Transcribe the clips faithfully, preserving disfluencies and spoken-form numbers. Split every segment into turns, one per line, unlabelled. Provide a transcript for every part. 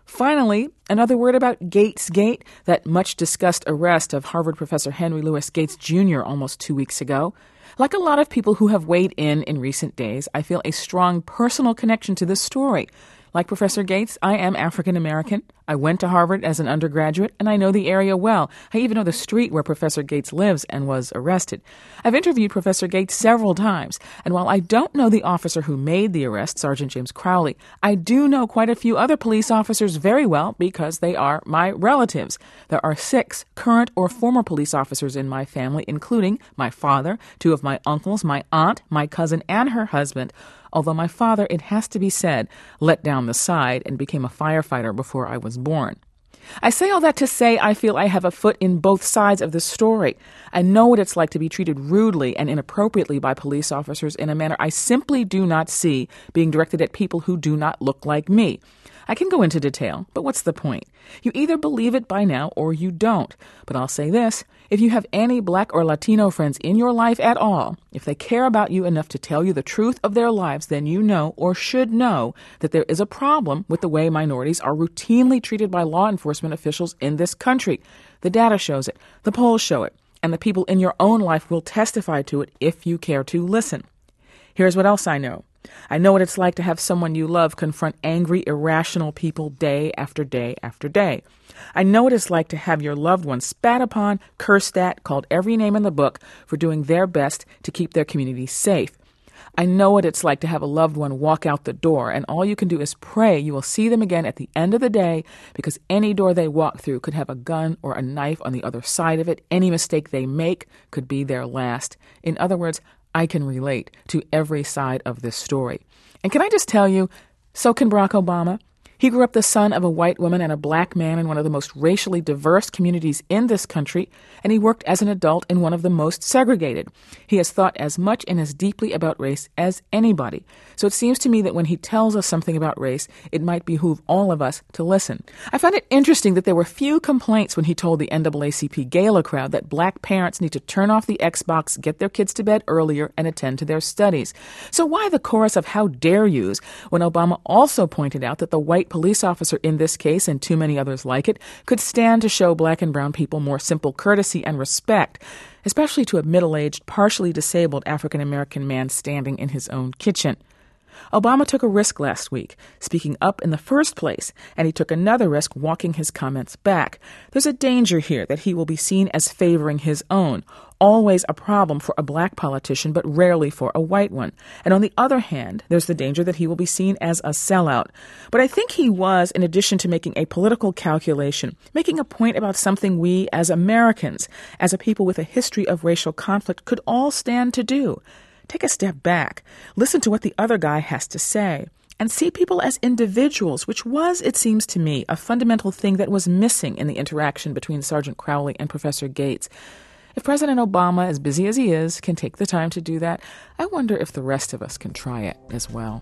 Finally, another word about Gatesgate, that much-discussed arrest of Harvard professor Henry Louis Gates Junior almost two weeks ago. Like a lot of people who have weighed in in recent days, I feel a strong personal connection to this story. Like Professor Gates, I am African American. I went to Harvard as an undergraduate, and I know the area well. I even know the street where Professor Gates lives and was arrested. I've interviewed Professor Gates several times, and while I don't know the officer who made the arrest, Sergeant James Crowley, I do know quite a few other police officers very well because they are my relatives. There are six current or former police officers in my family, including my father, two of my uncles, my aunt, my cousin, and her husband. Although my father, it has to be said, let down the side and became a firefighter before I was born. I say all that to say I feel I have a foot in both sides of the story. I know what it's like to be treated rudely and inappropriately by police officers in a manner I simply do not see being directed at people who do not look like me. I can go into detail, but what's the point? You either believe it by now or you don't. But I'll say this, if you have any Black or Latino friends in your life at all, if they care about you enough to tell you the truth of their lives, then you know or should know that there is a problem with the way minorities are routinely treated by law enforcement officials in this country. The data shows it, the polls show it, and the people in your own life will testify to it if you care to listen. Here's what else I know. I know what it's like to have someone you love confront angry, irrational people day after day after day. I know what it's like to have your loved one spat upon, cursed at, called every name in the book for doing their best to keep their community safe. I know what it's like to have a loved one walk out the door, and all you can do is pray you will see them again at the end of the day, because any door they walk through could have a gun or a knife on the other side of it. Any mistake they make could be their last. In other words, I can relate to every side of this story. And can I just tell you, so can Barack Obama. He grew up the son of a white woman and a black man in one of the most racially diverse communities in this country, and he worked as an adult in one of the most segregated. He has thought as much and as deeply about race as anybody. So it seems to me that when he tells us something about race, it might behoove all of us to listen. I found it interesting that there were few complaints when he told the N double A C P gala crowd that black parents need to turn off the Xbox, get their kids to bed earlier, and attend to their studies. So why the chorus of how dare yous when Obama also pointed out that the white police officer in this case, and too many others like it, could stand to show black and brown people more simple courtesy and respect, especially to a middle-aged, partially disabled African-American man standing in his own kitchen. Obama took a risk last week, speaking up in the first place, and he took another risk walking his comments back. There's a danger here that he will be seen as favoring his own, always a problem for a black politician, but rarely for a white one. And on the other hand, there's the danger that he will be seen as a sellout. But I think he was, in addition to making a political calculation, making a point about something we as Americans, as a people with a history of racial conflict, could all stand to do. Take a step back, listen to what the other guy has to say, and see people as individuals, which was, it seems to me, a fundamental thing that was missing in the interaction between Sergeant Crowley and Professor Gates. If President Obama, as busy as he is, can take the time to do that, I wonder if the rest of us can try it as well.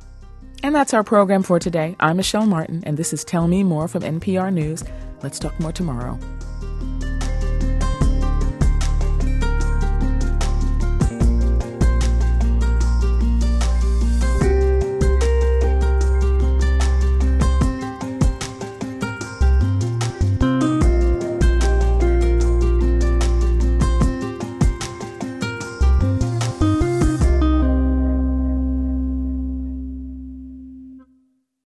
And that's our program for today. I'm Michelle Martin, and this is Tell Me More from N P R News. Let's talk more tomorrow.